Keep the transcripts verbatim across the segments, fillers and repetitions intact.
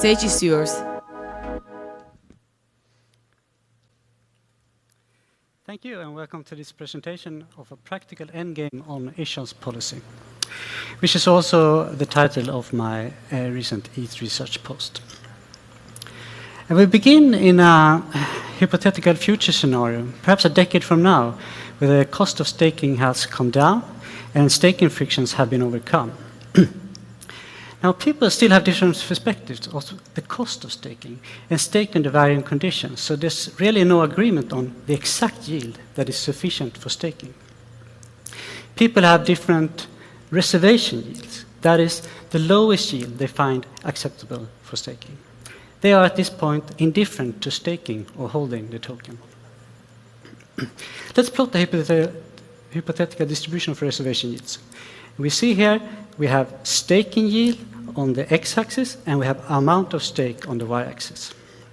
stage is yours. Thank you, and welcome to this presentation of a practical endgame on issuance policy, which is also the title of my uh, recent E T H research post. And we begin in a hypothetical future scenario, perhaps a decade from now, where the cost of staking has come down and staking frictions have been overcome. Now, people still have different perspectives of the cost of staking and stake under varying conditions, so there's really no agreement on the exact yield that is sufficient for staking. People have different reservation yields, that is, the lowest yield they find acceptable for staking. They are at this point indifferent to staking or holding the token. Let's plot the hypothet hypothetical distribution of reservation yields. We see here we have staking yield on the x-axis and we have amount of stake on the y-axis.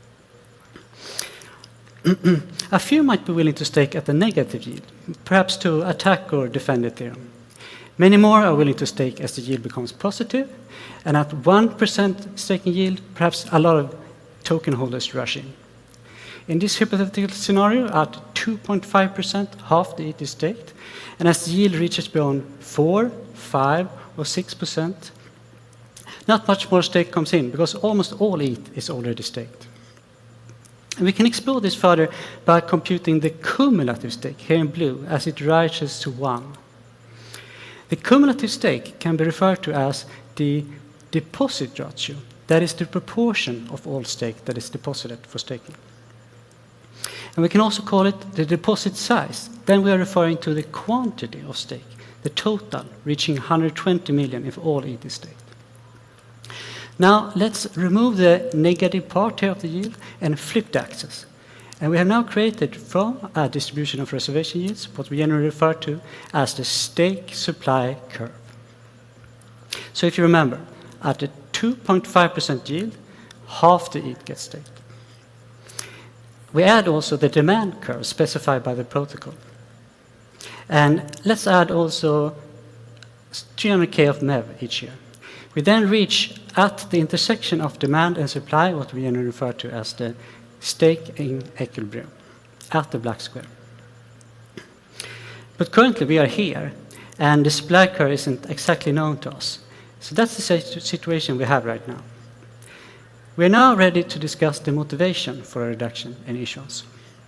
A few might be willing to stake at a negative yield, perhaps to attack or defend Ethereum. Many more are willing to stake as the yield becomes positive, and at one percent staking yield, perhaps a lot of token holders rush in. In this hypothetical scenario, at two point five percent, half the E T H is staked, and as the yield reaches beyond four, five, or six percent, not much more stake comes in, because almost all E T H is already staked. And we can explore this further by computing the cumulative stake, here in blue, as it rises to one. The cumulative stake can be referred to as the deposit ratio, that is the proportion of all stake that is deposited for staking. And we can also call it the deposit size. Then we are referring to the quantity of stake, the total, reaching one hundred twenty million if all E T H is staked. Now let's remove the negative part here of the yield and flip the axis. And we have now created from a distribution of reservation yields what we generally refer to as the stake supply curve. So if you remember, at the two point five percent yield, half the E T H gets staked. We add also the demand curve specified by the protocol. And let's add also three hundred K of M E V each year. We then reach at the intersection of demand and supply what we generally refer to as the staking equilibrium, at the black square. But currently we are here, and the supply curve isn't exactly known to us. So that's the situation we have right now. We are now ready to discuss the motivation for a reduction in issuance.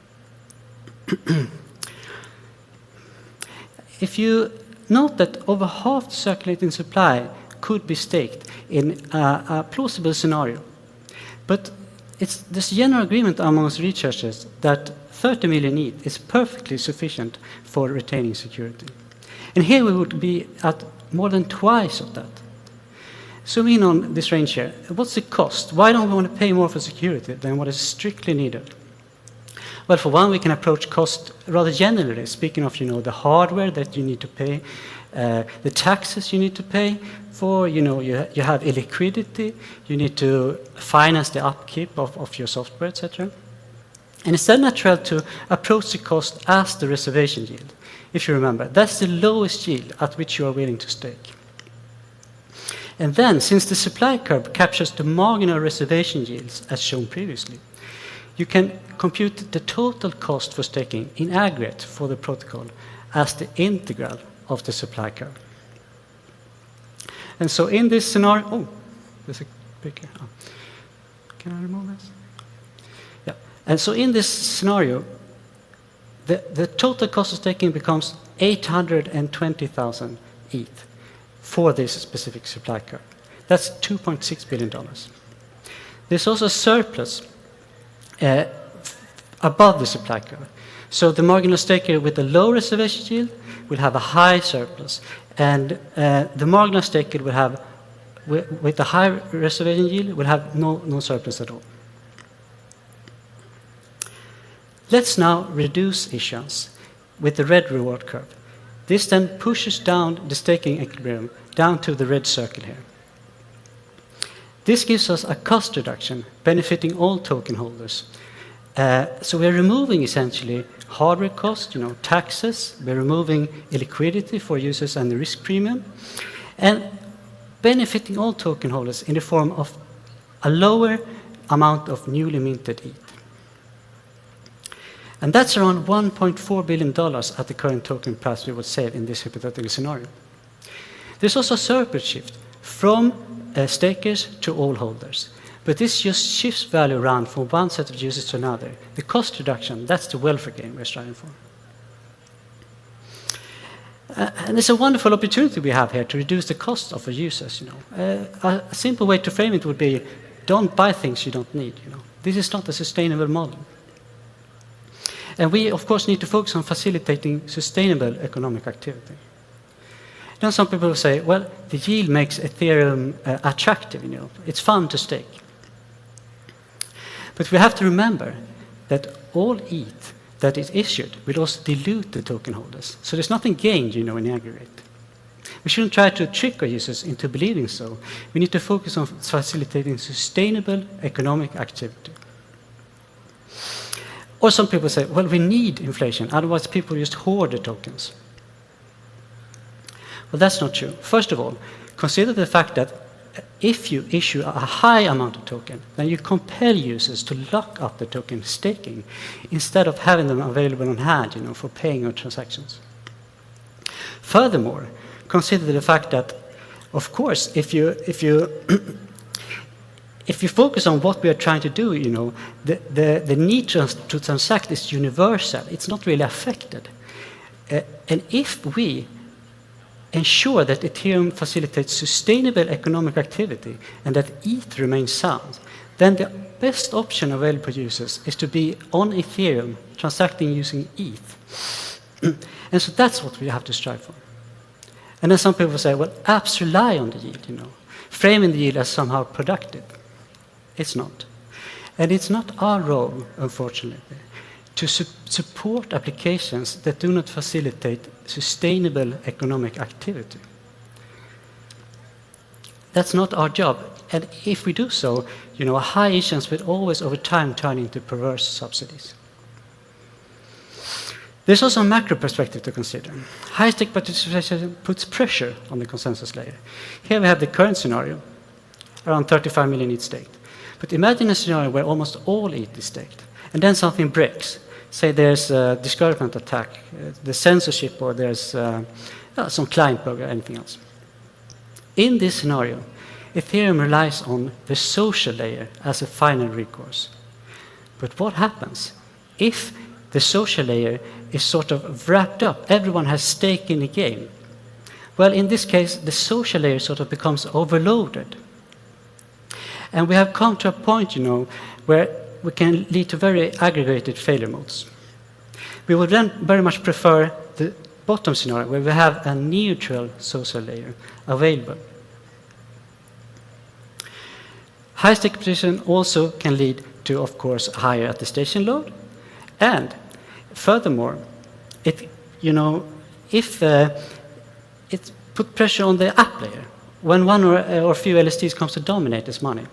If you note that over half the circulating supply could be staked in a, a plausible scenario, but it's this general agreement amongst researchers that thirty million E T H is perfectly sufficient for retaining security. And here we would be at more than twice of that. Zoom in on this range here. What's the cost? Why don't we want to pay more for security than what is strictly needed? Well, for one, we can approach cost rather generally, speaking of, you know, the hardware that you need to pay, uh, the taxes you need to pay for, you know, you, you have illiquidity, you need to finance the upkeep of, of your software, et cetera. And it's then natural to approach the cost as the reservation yield. If you remember, that's the lowest yield at which you are willing to stake. And then, since the supply curve captures the marginal reservation yields, as shown previously, you can compute the total cost for staking in aggregate for the protocol as the integral of the supply curve. And so in this scenario, oh, there's a picture. Oh. Can I remove this? Yeah. And so in this scenario, the, the total cost of staking becomes eight hundred twenty thousand E T H for this specific supply curve. That's two point six billion dollars. There's also a surplus uh, above the supply curve. So the marginal staker with the low reservation yield will have a high surplus, and uh, the marginal staker will have, with, with the high reservation yield, will have no, no surplus at all. Let's now reduce issuance with the red reward curve. This then pushes down the staking equilibrium down to the red circle here. This gives us a cost reduction benefiting all token holders. Uh, so we're removing essentially hardware cost, you know, taxes, we're removing illiquidity for users and the risk premium, and benefiting all token holders in the form of a lower amount of newly minted E T H. And that's around one point four billion dollars at the current token price we would save in this hypothetical scenario. There's also a surplus shift from uh, stakers to all holders. But this just shifts value around from one set of users to another. The cost reduction, that's the welfare gain we're striving for. Uh, and it's a wonderful opportunity we have here to reduce the cost of our users. You know, uh, a simple way to frame it would be: don't buy things you don't need. You know, this is not a sustainable model. And we, of course, need to focus on facilitating sustainable economic activity. Now, some people will say, well, the yield makes Ethereum uh, attractive. You know, it's fun to stake. But we have to remember that all E T H that is issued will also dilute the token holders. So there's nothing gained, you know, in aggregate. We shouldn't try to trick our users into believing so. We need to focus on facilitating sustainable economic activity. Or some people say, well, we need inflation, otherwise people just hoard the tokens. Well, that's not true. First of all, consider the fact that if you issue a high amount of token, then you compel users to lock up the token staking instead of having them available on hand, you know, for paying your transactions. Furthermore, consider the fact that, of course, if you if you if you focus on what we are trying to do, you know, the the, the need to, to transact is universal. It's not really affected. Uh, and if we ensure that Ethereum facilitates sustainable economic activity and that E T H remains sound, then the best option available to users is to be on Ethereum transacting using E T H. And so that's what we have to strive for. And then some people say, well, apps rely on the yield, you know, framing the yield as somehow productive. It's not. And it's not our role, unfortunately, to su support applications that do not facilitate sustainable economic activity. That's not our job. And if we do so, you know, a high issuance will always over time turn into perverse subsidies. There's also a macro perspective to consider. High stake participation puts pressure on the consensus layer. Here we have the current scenario, around thirty-five million E T H staked. But imagine a scenario where almost all E T H is staked, and then something breaks. Say there's a discouragement attack, uh, the censorship, or there's uh, uh, some client bug or anything else. In this scenario, Ethereum relies on the social layer as a final recourse. But what happens if the social layer is sort of wrapped up? Everyone has stake in the game. Well, in this case, the social layer sort of becomes overloaded. And we have come to a point, you know, where we can lead to very aggregated failure modes. We would then very much prefer the bottom scenario, where we have a neutral social layer available. High stake position also can lead to, of course, higher attestation load. And furthermore, it, you know, if uh, it put pressure on the app layer, when one or, or a few L S Ds comes to dominate this money,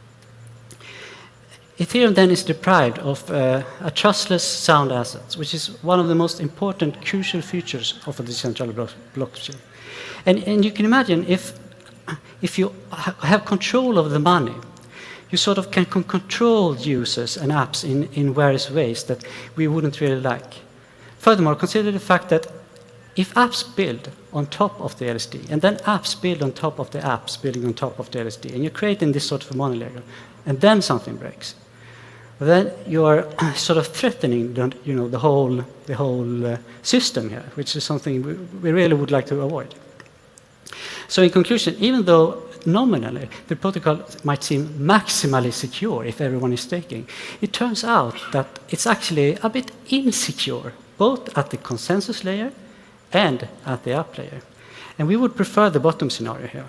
Ethereum then is deprived of uh, a trustless sound assets, which is one of the most important, crucial features of a decentralized block blockchain. And, and you can imagine if, if you ha have control of the money, you sort of can con control users and apps in, in various ways that we wouldn't really like. Furthermore, consider the fact that if apps build on top of the L S D, and then apps build on top of the apps building on top of the L S D, and you're creating this sort of a monolayer, and then something breaks, then you are sort of threatening the, you know, the whole, the whole uh, system here, which is something we, we really would like to avoid. So in conclusion, even though nominally the protocol might seem maximally secure if everyone is staking, it turns out that it's actually a bit insecure, both at the consensus layer and at the app layer. And we would prefer the bottom scenario here.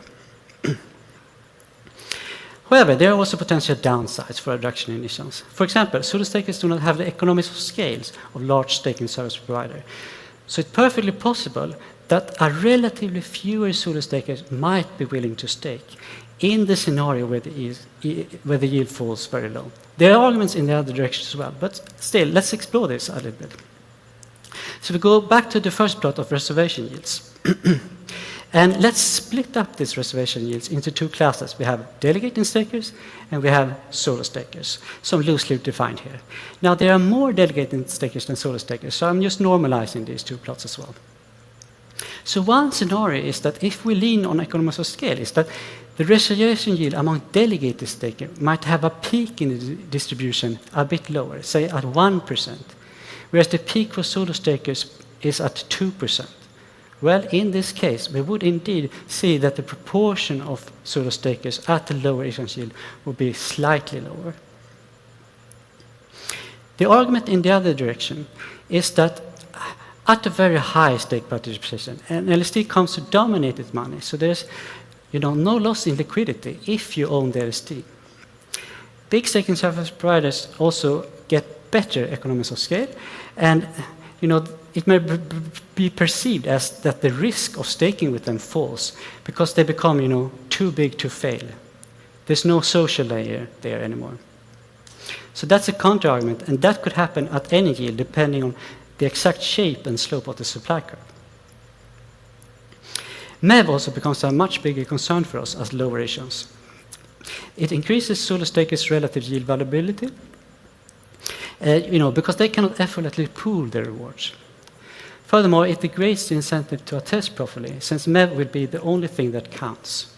However, there are also potential downsides for a reduction in issuance. For example, pseudo stakers do not have the economies of scale of large staking service provider. So it's perfectly possible that a relatively fewer pseudo stakers might be willing to stake in the scenario where the, yield, where the yield falls very low. There are arguments in the other direction as well, but still, let's explore this a little bit. So we go back to the first plot of reservation yields. And let's split up these reservation yields into two classes. We have delegating stakers and we have solo stakers, some loosely defined here. Now, there are more delegating stakers than solo stakers, so I'm just normalizing these two plots as well. So one scenario is that if we lean on economies of scale, is that the reservation yield among delegated stakers might have a peak in the distribution a bit lower, say at one percent, whereas the peak for solo stakers is at two percent. Well, in this case, we would indeed see that the proportion of solo stakers at the lower issuance yield would be slightly lower. The argument in the other direction is that at a very high stake participation, and L S T comes to dominated money, so there's you know, no loss in liquidity if you own the L S T. Big staking service providers also get better economies of scale, and you know, it may be perceived as that the risk of staking with them falls because they become you know, too big to fail. There's no social layer there anymore. So that's a counter-argument, and that could happen at any yield depending on the exact shape and slope of the supply curve. M E V also becomes a much bigger concern for us as lower issuance. It increases solo stakers' relative yield valuability, uh, you know, because they cannot effortlessly pool their rewards. Furthermore, it degrades the incentive to attest properly, since M E V will be the only thing that counts.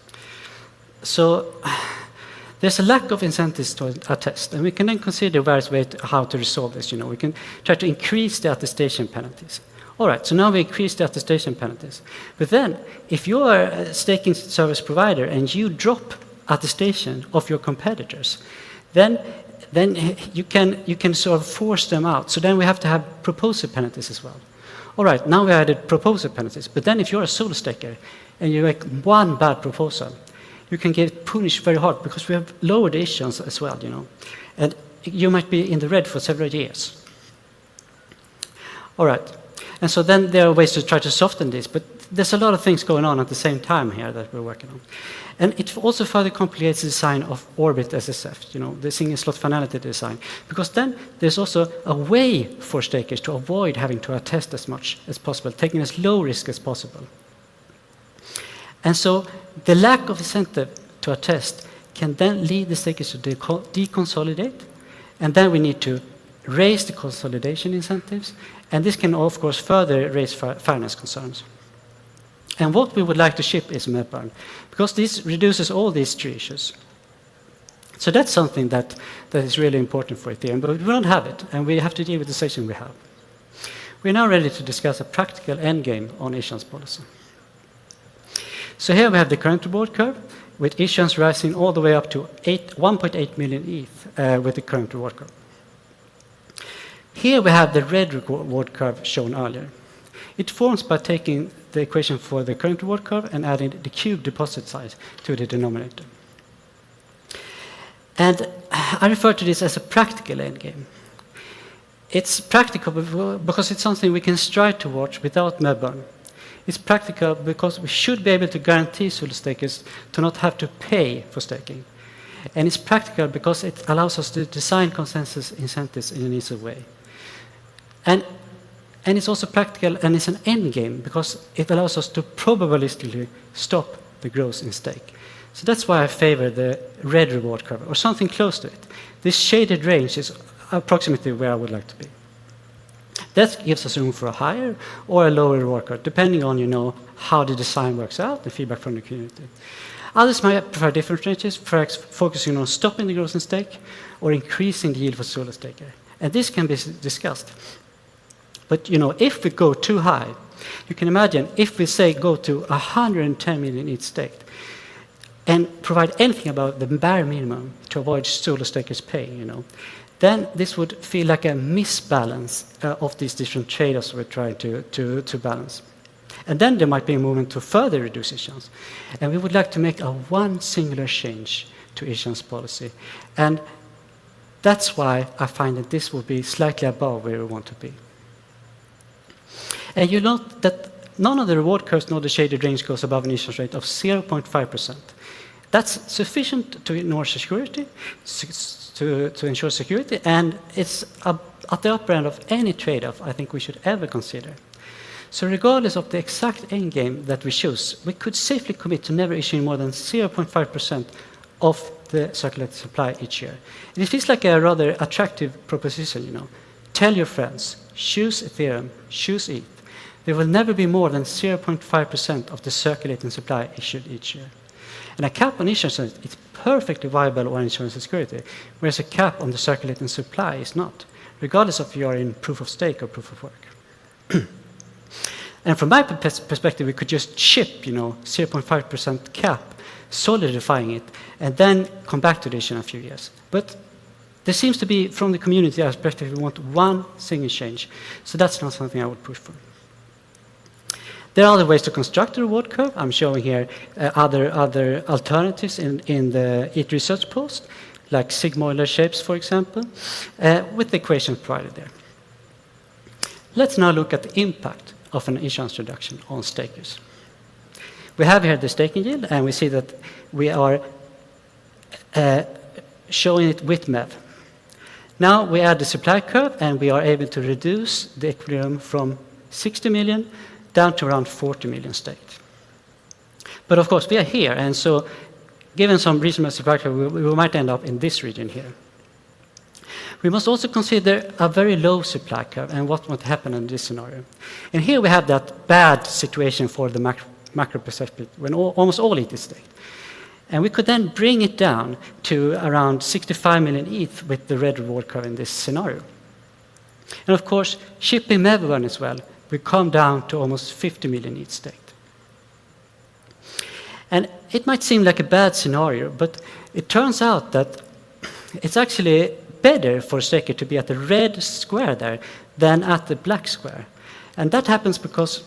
So there's a lack of incentives to attest, and we can then consider various ways to how to resolve this. You know, we can try to increase the attestation penalties. All right, so now we increase the attestation penalties. But then, if you are a staking service provider and you drop attestation of your competitors, then, then you, can, you can sort of force them out. So then we have to have proposer penalties as well. All right, now we added proposer penalties. But then if you're a solo staker and you make one bad proposal, you can get punished very hard because we have lowered the issuance as well, you know. And you might be in the red for several years. All right. And so then there are ways to try to soften this, but there's a lot of things going on at the same time here that we're working on. And it also further complicates the design of Orbit S S F, you know, the single slot finality design, because then there's also a way for stakers to avoid having to attest as much as possible, taking as low risk as possible. And so the lack of incentive to attest can then lead the stakers to deconsolidate, and then we need to raise the consolidation incentives, and this can, of course, further raise fairness concerns. And what we would like to ship is M E V burn, because this reduces all these three issues. So that's something that, that is really important for Ethereum, but we don't have it, and we have to deal with the situation we have. We're now ready to discuss a practical endgame on issuance policy. So here we have the current reward curve, with issuance rising all the way up to one point eight million E T H uh, with the current reward curve. Here we have the red reward curve shown earlier. It forms by taking the equation for the current reward curve and adding the cube deposit size to the denominator. And I refer to this as a practical endgame. It's practical because it's something we can strive towards without M E V burn. It's practical because we should be able to guarantee solo stakers to not have to pay for staking. And it's practical because it allows us to design consensus incentives in an easy way. And, and it's also practical, and it's an end game because it allows us to probabilistically stop the growth in stake. So that's why I favor the red reward curve, or something close to it. This shaded range is approximately where I would like to be. That gives us room for a higher or a lower reward curve, depending on you know, how the design works out, the feedback from the community. Others might prefer different ranges, perhaps focusing on stopping the growth in stake or increasing the yield for solo staker. And this can be discussed. But you know, if we go too high, you can imagine if we say go to one hundred ten million each staked and provide anything about the bare minimum to avoid solo stakers paying, you know, then this would feel like a misbalance uh, of these different trade-offs we're trying to, to, to balance. And then there might be a movement to further reduce issuance. And we would like to make a one singular change to issuance policy. And that's why I find that this will be slightly above where we want to be. And you note that none of the reward curves nor the shaded range goes above an issuance rate of zero point five percent. That's sufficient to ignore security, to, to ensure security, and it's a, at the upper end of any trade-off I think we should ever consider. So regardless of the exact end game that we choose, we could safely commit to never issuing more than zero point five percent of the circulating supply each year. And it feels like a rather attractive proposition, you know. Tell your friends, choose Ethereum, choose E T H. There will never be more than zero point five percent of the circulating supply issued each year. And a cap on issuance is perfectly viable on insurance security, whereas a cap on the circulating supply is not, regardless of if you are in proof of stake or proof of work. And from my perspective, we could just chip, you know, zero point five percent cap, solidifying it, and then come back to this in a few years. But there seems to be, from the community perspective, we want one single change. So that's not something I would push for. There are other ways to construct a reward curve. I'm showing here uh, other, other alternatives in, in the E T H research post, like sigmoidal shapes, for example, uh, with the equations provided there. Let's now look at the impact of an issuance reduction on stakers. We have here the staking yield, and we see that we are uh, showing it with M E V. Now we add the supply curve, and we are able to reduce the equilibrium from sixty million down to around forty million staked. But of course, we are here, and so given some reasonable supply curve, we, we might end up in this region here. We must also consider a very low supply curve and what might happen in this scenario. And here we have that bad situation for the macro, macro perspective, when all, almost all E T H is staked. And we could then bring it down to around sixty-five million E T H with the red reward curve in this scenario. And of course, shipping M E V one as well, we come down to almost fifty million E T H staked. And it might seem like a bad scenario, but it turns out that it's actually better for a staker to be at the red square there than at the black square. And that happens because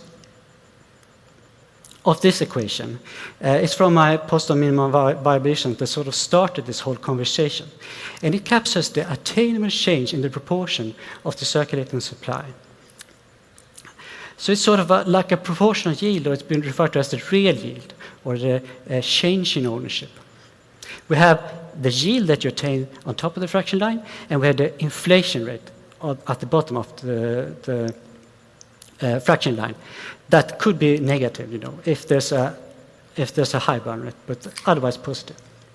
of this equation. Uh, it's from my post on minimum vi viability that sort of started this whole conversation. And it captures the attainable change in the proportion of the circulating supply. So it's sort of a, like a proportional yield, or it's been referred to as the real yield, or the uh, change in ownership. We have the yield that you attain on top of the fraction line, and we have the inflation rate at the bottom of the, the uh, fraction line. That could be negative, you know, if there's a, if there's a high burn rate, but otherwise positive.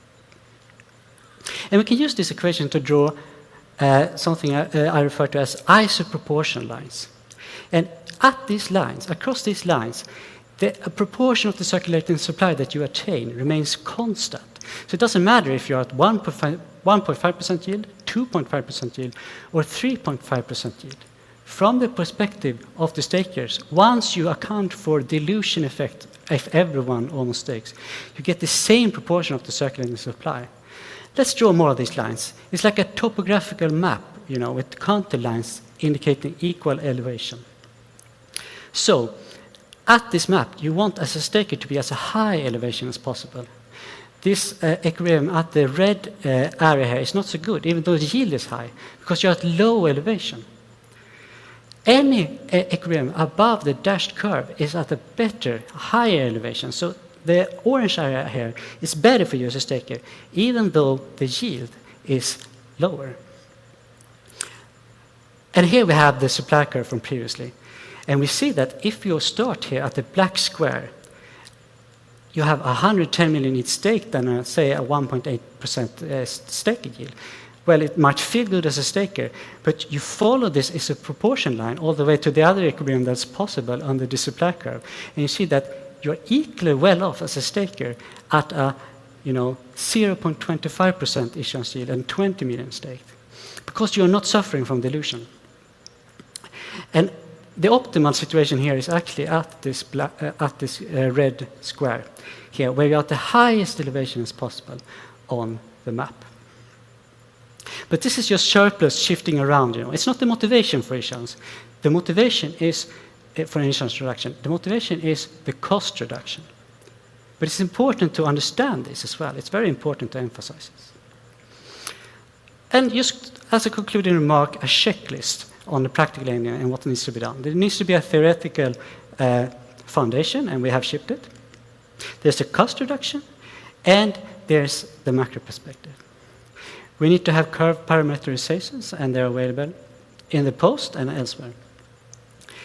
And we can use this equation to draw uh, something I, uh, I refer to as isoproportional lines. And at these lines, across these lines, the proportion of the circulating supply that you attain remains constant. So it doesn't matter if you're at one point five percent yield, two point five percent yield, or three point five percent yield. From the perspective of the stakers, once you account for dilution effect, if everyone almost stakes, you get the same proportion of the circulating supply. Let's draw more of these lines. It's like a topographical map, you know, with counter lines indicating equal elevation. So, at this map, you want as a staker to be as a high elevation as possible. This uh, equilibrium at the red uh, area here is not so good, even though the yield is high, because you're at low elevation. Any uh, equilibrium above the dashed curve is at a better, higher elevation. So the orange area here is better for you as a staker, even though the yield is lower. And here we have the supply curve from previously. And we see that if you start here at the black square, you have one hundred ten million E T H staked and, uh, say, a one point eight percent uh, staking yield. Well, it might feel good as a staker, but you follow this as a proportion line all the way to the other equilibrium that's possible under the supply curve. And you see that you're equally well off as a staker at a, you know, zero point two five percent issuance yield and twenty million staked, because you're not suffering from dilution. And the optimal situation here is actually at this, black, uh, at this uh, red square here, where you're at the highest elevation as possible on the map. But this is just surplus shifting around. You know, it's not the motivation for issuance. The motivation is uh, for an issuance reduction. The motivation is the cost reduction. But it's important to understand this as well. It's very important to emphasize this. And just as a concluding remark, a checklist on the practical area and what needs to be done. There needs to be a theoretical uh, foundation, and we have shipped it. There's a cost reduction, and there's the macro perspective. We need to have curve parameterizations, and they're available in the post and elsewhere.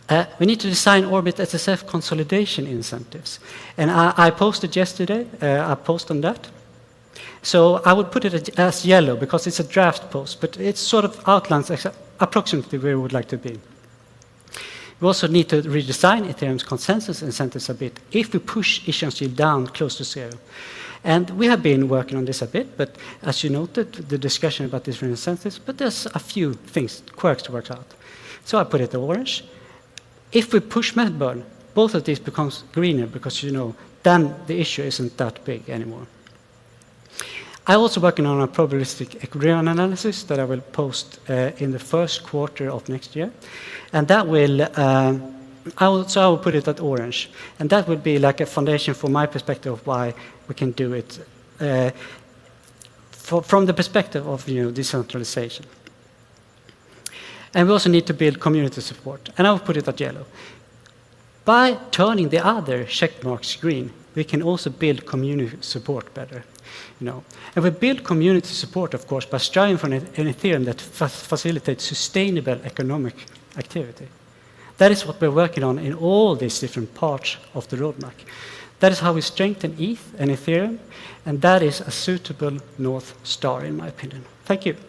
Uh, we need to design Orbit S S F consolidation incentives. And I, I posted yesterday, uh, a post on that. So I would put it as yellow because it's a draft post, but it sort of outlines approximately where we would like to be. We also need to redesign Ethereum's consensus incentives a bit if we push issuance yield down close to zero. And we have been working on this a bit, but as you noted, the discussion about different incentives, but there's a few things, quirks to work out. So I put it orange. If we push method burn, both of these becomes greener because, you know, then the issue isn't that big anymore. I'm also working on a probabilistic equilibrium analysis that I will post uh, in the first quarter of next year. And that will, uh, I will, so I will put it at orange. And that would be like a foundation for my perspective of why we can do it uh, for, from the perspective of, you know, decentralization. And we also need to build community support. And I will put it at yellow. By turning the other check marks green, we can also build community support better. You know. And we build community support, of course, by striving for an, an Ethereum that fa facilitates sustainable economic activity. That is what we're working on in all these different parts of the roadmap. That is how we strengthen E T H and Ethereum, and that is a suitable North Star, in my opinion. Thank you.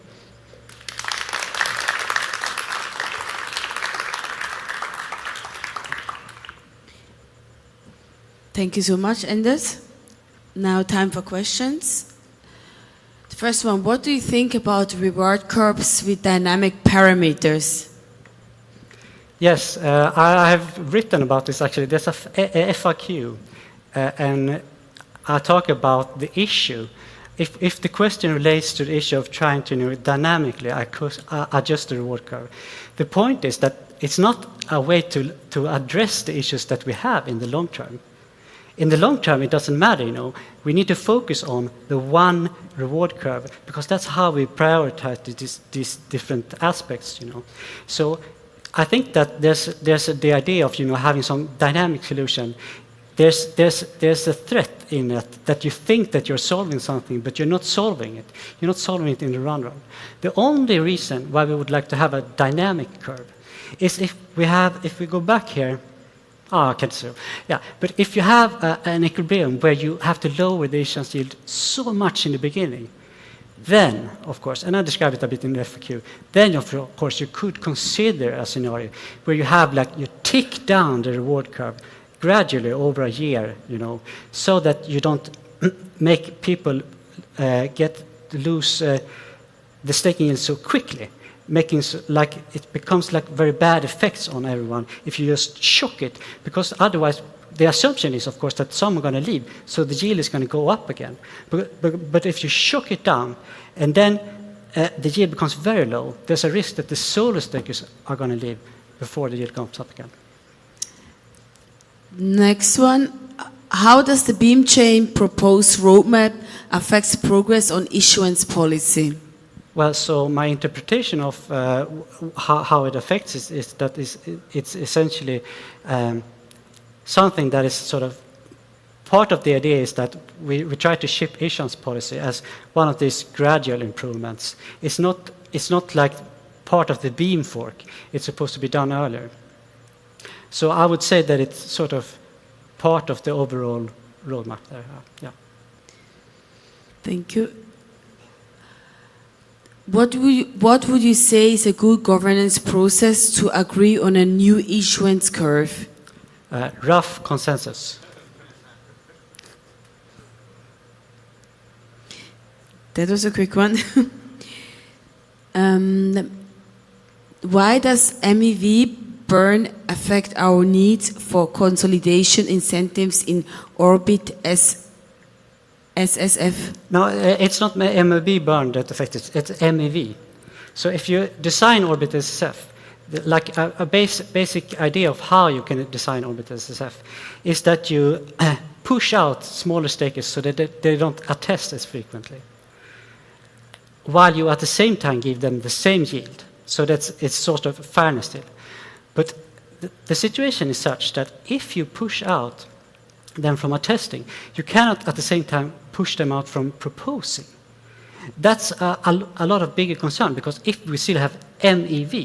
Thank you so much, Anders. Now time for questions. The first one, what do you think about reward curves with dynamic parameters? Yes, uh, I have written about this actually. There's a, a F A Q, uh, and I talk about the issue. If, if the question relates to the issue of trying to, you know, dynamically adjust the reward curve, the point is that it's not a way to, to address the issues that we have in the long term. In the long term, it doesn't matter, you know. We need to focus on the one reward curve because that's how we prioritize these, these different aspects, you know. So I think that there's, there's a, the idea of, you know, having some dynamic solution. There's, there's, there's a threat in it that you think that you're solving something, but you're not solving it. You're not solving it in the run run. The only reason why we would like to have a dynamic curve is if we have, if we go back here, oh, I can't see. Yeah, but if you have uh, an equilibrium where you have to lower the issuance yield so much in the beginning, then, of course, and I describe it a bit in the F A Q, then, of course, you could consider a scenario where you have, like, you tick down the reward curve gradually over a year, you know, so that you don't make people uh, get lose uh, the staking yield so quickly. Making like it becomes like very bad effects on everyone if you just shock it, because otherwise the assumption is, of course, that some are going to leave, so the yield is going to go up again. But, but, but if you shock it down and then uh, the yield becomes very low, there's a risk that the solo stakers are going to leave before the yield comes up again. Next one, how does the Beam Chain proposed roadmap affect progress on issuance policy? Well, so my interpretation of uh, how, how it affects is, is that is, it's essentially um, something that is sort of part of the idea is that we, we try to ship issuance policy as one of these gradual improvements. It's not, it's not like part of the Beam fork. It's supposed to be done earlier. So I would say that it's sort of part of the overall roadmap there. Yeah. Thank you. What would, you, what would you say is a good governance process to agree on a new issuance curve? Uh, rough consensus. That was a quick one. um, why does M E V burn affect our need for consolidation incentives in Orbit S S F? No, it's not M E V burn that affects it, it's M E V. So if you design Orbit S S F, like a, a base, basic idea of how you can design Orbit S S F is that you push out smaller stakers so that they, they don't attest as frequently, while you at the same time give them the same yield. So that's it's sort of fairness still. But the, the situation is such that if you push out them from attesting, you cannot at the same time push them out from proposing. That's a, a, a lot of bigger concern, because if we still have M E V,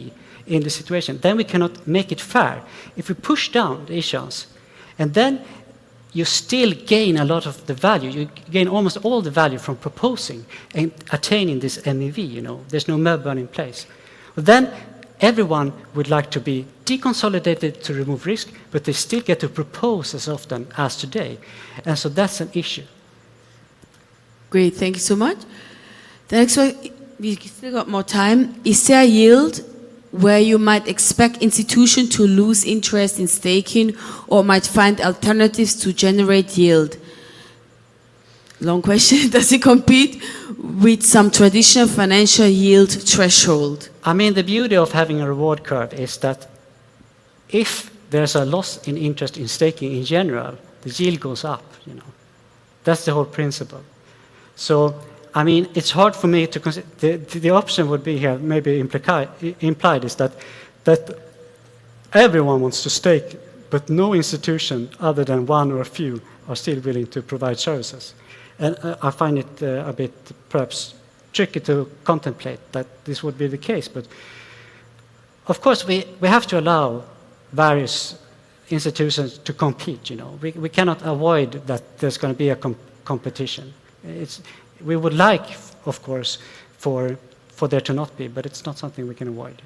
in the situation, then we cannot make it fair. If we push down the issuance, and then you still gain a lot of the value, you gain almost all the value from proposing and attaining this M E V, you know, there's no Melbourne in place. Then everyone would like to be deconsolidated to remove risk, but they still get to propose as often as today. And so that's an issue. Great, thank you so much. The next one, we still got more time. Is there a yield where you might expect institutions to lose interest in staking or might find alternatives to generate yield? Long question. Does it compete with some traditional financial yield threshold? I mean, the beauty of having a reward curve is that if there's a loss in interest in staking in general, the yield goes up, you know. That's the whole principle. So, I mean, it's hard for me to consider, the, the option would be here, maybe implied, implied is that, that everyone wants to stake, but no institution other than one or a few are still willing to provide services. And uh, I find it uh, a bit perhaps tricky to contemplate that this would be the case. But of course, we, we have to allow various institutions to compete. You know, we, we cannot avoid that there's going to be a com competition. It's, we would like, of course, for for there to not be, but it's not something we can avoid.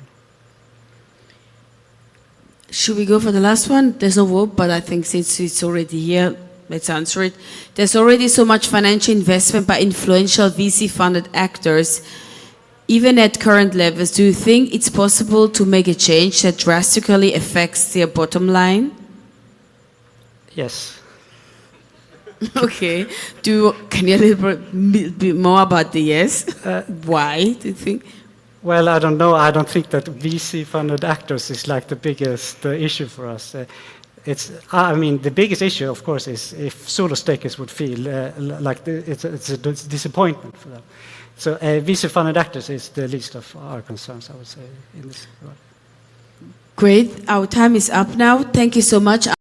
Should we go for the last one? There's no vote, but I think since it's already here, let's answer it. There's already so much financial investment by influential V C-funded actors, even at current levels. Do you think it's possible to make a change that drastically affects their bottom line? Yes. Okay. Do you, can you a little bit more about the yes? Uh, Why do you think? Well, I don't know. I don't think that V C-funded actors is like the biggest uh, issue for us. Uh, It's, I mean, the biggest issue, of course, is if solo stakers would feel uh, like the, it's, a, it's a disappointment for them. So uh, V C-funded actors is the least of our concerns, I would say, in this regard. Great. Our time is up now. Thank you so much.